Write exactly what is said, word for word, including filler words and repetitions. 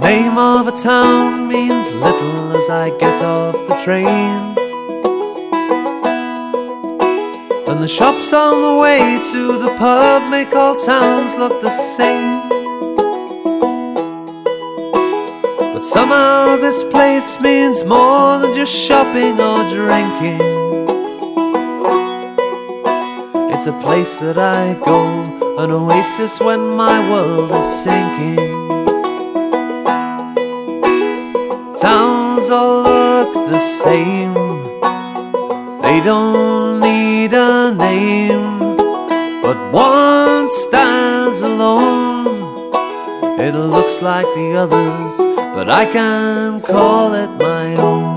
name of a town means little as I get off the train, and the shops on the way to the pub make all towns look the same. But somehow this place means more than just shopping or drinking. It's a place that I go, an oasis when my world is sinking. Towns all look the same, they don't need a name, but one stands alone. It looks like the others, but I can't call it my own.